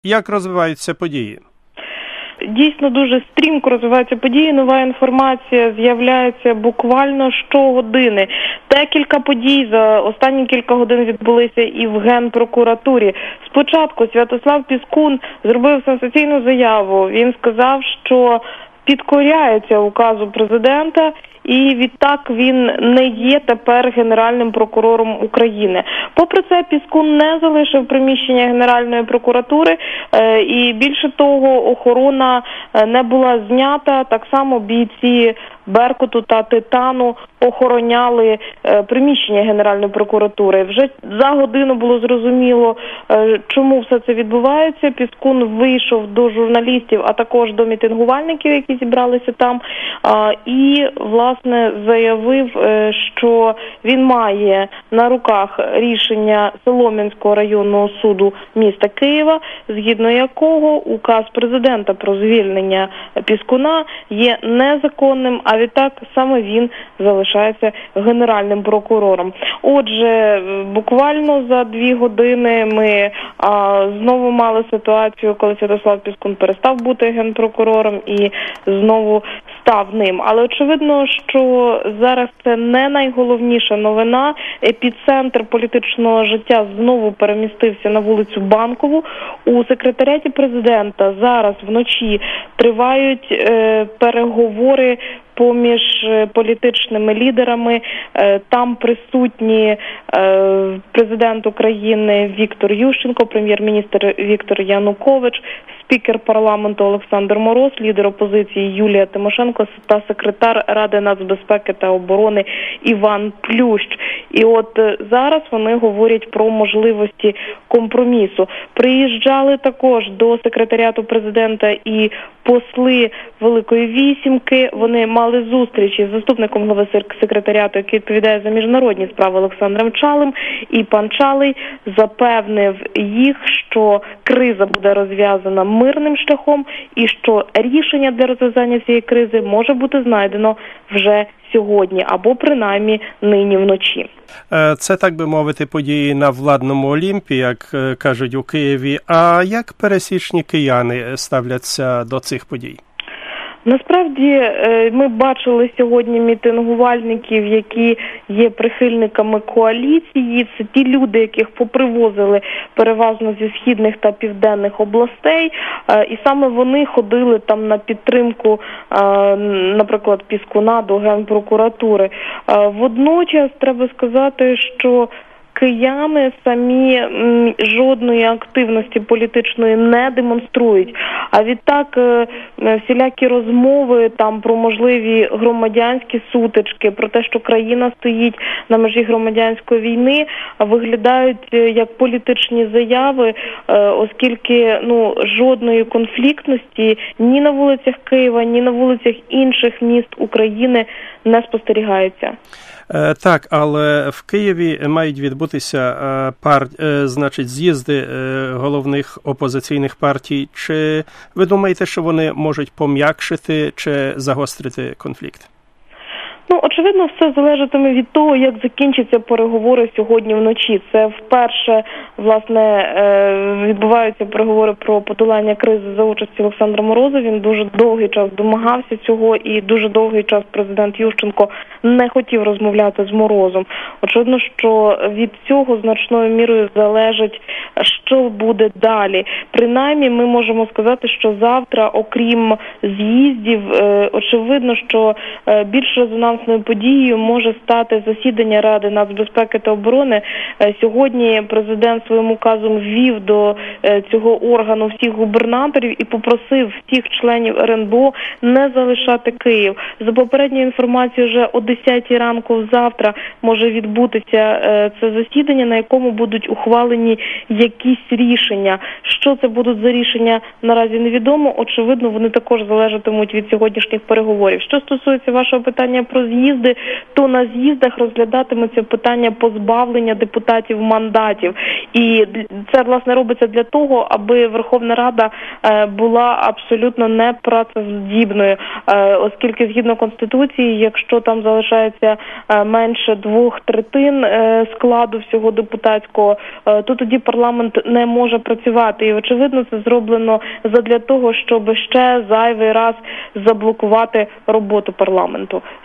Як розвиваються події? Дійсно, дуже стрімко розвиваються події, нова інформація з'являється буквально щогодини. Декілька подій за останні кілька годин відбулися і в Генпрокуратурі. Спочатку Святослав Піскун зробив сенсаційну заяву. Він сказав, що підкоряється указу президента, і відтак він не є тепер Генеральним прокурором України. Попри це, Піскун не залишив приміщення Генеральної прокуратури, і більше того, охорона не була знята. Так само бійці Беркуту та Титану охороняли приміщення Генеральної прокуратури. Вже за годину було зрозуміло, чому все це відбувається. Піскун вийшов до журналістів, а також до мітингувальників, які зібралися там, і, власне, заявив, що він має на руках рішення Солом'янського районного суду міста Києва, згідно якого указ президента про звільнення Піскуна є незаконним, а відтак саме він залишається Генеральним прокурором. Отже, буквально за 2 години ми знову мали ситуацію, коли Святослав Піскун перестав бути генпрокурором і знову став ним. Але очевидно, що зараз це не найголовніша новина. Епіцентр політичного життя знову перемістився на вулицю Банкову. У секретаріаті президента зараз вночі тривають переговори поміж політичними лідерами. Там присутні президент України Віктор Ющенко, прем'єр-міністр Віктор Янукович, спікер парламенту Олександр Мороз, лідер опозиції Юлія Тимошенко та секретар Ради нацбезпеки та оборони Іван Плющ. І от зараз вони говорять про можливості компромісу. Приїжджали також до секретаріату президента і посли Великої Вісімки. Вони мали зустрічі з заступником голови секретаріату, який відповідає за міжнародні справи, Олександром Чалим. І пан Чалий запевнив їх, що криза буде розв'язана мирним шляхом і що рішення для розв'язання цієї кризи може бути знайдено вже сьогодні, або принаймні нині вночі. Це, так би мовити, події на владному Олімпі, як кажуть у Києві. А як пересічні кияни ставляться до цих подій? Насправді, ми бачили сьогодні мітингувальників, які є прихильниками коаліції. Це ті люди, яких попривозили переважно зі східних та південних областей. І саме вони ходили там на підтримку, наприклад, Піскуна до Генпрокуратури. Водночас, треба сказати, що кияни самі жодної активності політичної не демонструють. А відтак всілякі розмови там про можливі громадянські сутички, про те, що країна стоїть на межі громадянської війни, виглядають як політичні заяви, оскільки жодної конфліктності ні на вулицях Києва, ні на вулицях інших міст України не спостерігається. Так, але в Києві мають відбутися з'їзди головних опозиційних партій. Чи ви думаєте, що вони можуть пом'якшити чи загострити конфлікт? Очевидно, все залежатиме від того, як закінчаться переговори сьогодні вночі. Це вперше, власне, відбуваються переговори про подолання кризи за участі Олександра Мороза. Він дуже довгий час домагався цього, і дуже довгий час президент Ющенко не хотів розмовляти з Морозом. Очевидно, що від цього значною мірою залежить, що буде далі. Принаймні, ми можемо сказати, що завтра, окрім з'їздів, очевидно, що більш резонансною подією може стати засідання Ради нацбезпеки та оборони. Сьогодні президент своїм указом ввів до цього органу всіх губернаторів і попросив всіх членів РНБО не залишати Київ. За попередньою інформацією, вже о 10 ранку завтра може відбутися це засідання, на якому будуть ухвалені якісь рішення. Що це будуть за рішення, наразі невідомо. Очевидно, вони також залежатимуть від сьогоднішніх переговорів. Що стосується вашого питання про з'їзд, з'їзди, то на з'їздах розглядатиметься питання позбавлення депутатів мандатів. І це, власне, робиться для того, аби Верховна Рада була абсолютно непрацездібною, оскільки згідно Конституції, якщо там залишається менше 2/3 складу всього депутатського, то тоді парламент не може працювати. І, очевидно, це зроблено задля того, щоб ще зайвий раз заблокувати роботу парламенту.